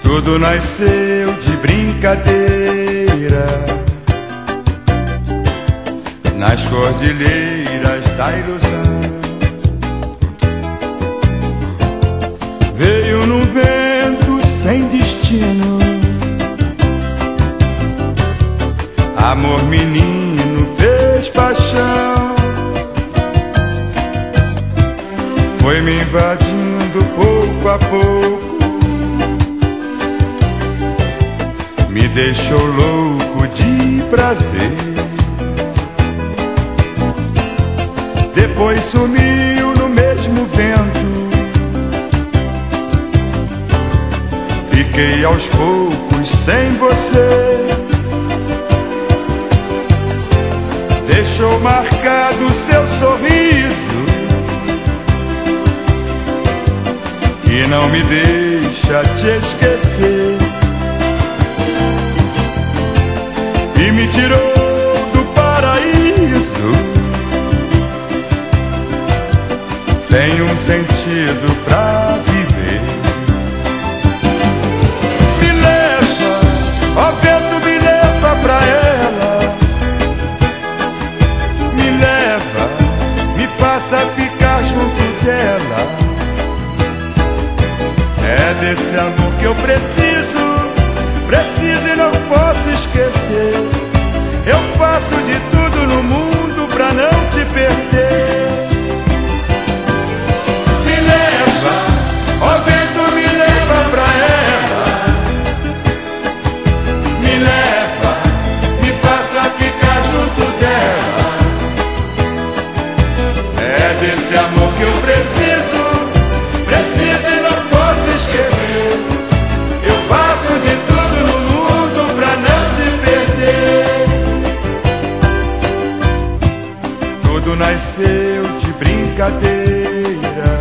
Tudo nasceu de brincadeira nas cordilheiras da ilusão. Veio num vento sem destino, amor menino fez paixão. Foi me invadindo pouco a pouco, me deixou louco de prazer. Depois sumiu no mesmo vento, fiquei aos poucos sem você. Deixou marcado seu sorriso e não me deixa te esquecer. E me tirou do paraíso sem um sentido pra viver. Me leva, ó vento, me leva pra ela. Me leva, me faça ficar junto dela. É desse amor que eu preciso e não posso esquecer. Eu faço de tudo no mundo pra não te perder. Me leva, ó vento, me leva pra ela. Me leva, me faça ficar junto dela. É desse amor que eu preciso e não posso esquecer. Eu faço de tudo no mundo pra não te perder. Tudo nasceu de brincadeira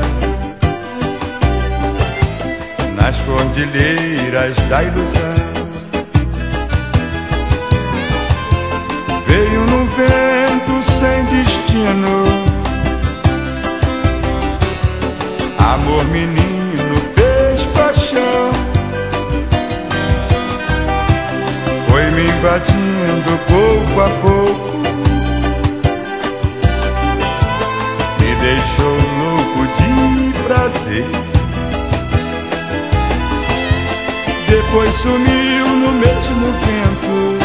nas cordilheiras da ilusão. Veio num vento sem destino, amor menino fez paixão. Foi me invadindo pouco a pouco, me deixou louco de prazer. Depois sumiu no mesmo vento,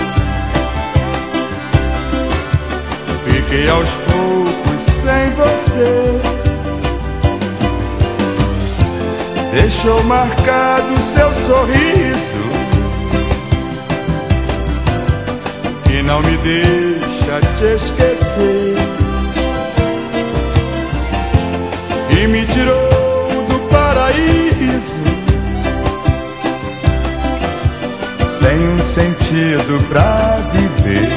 fiquei aos poucos sem você. Deixou marcado seu sorriso e não me deixa te esquecer. E me tirou do paraíso sem um sentido pra viver.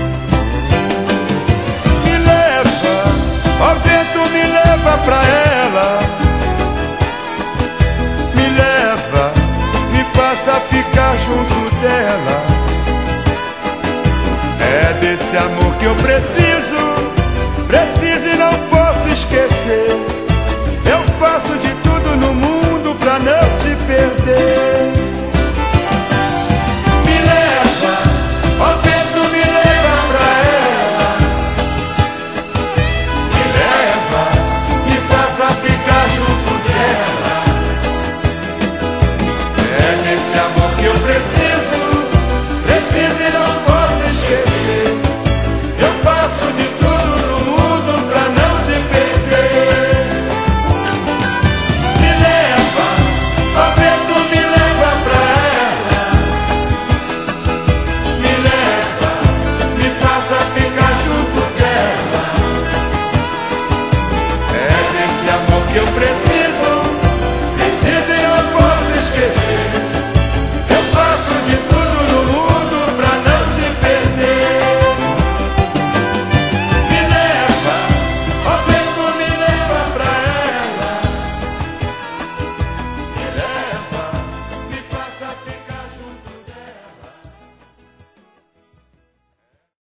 Me leva, ó vento, me leva pra ela. Faça ficar junto dela. É desse amor que eu preciso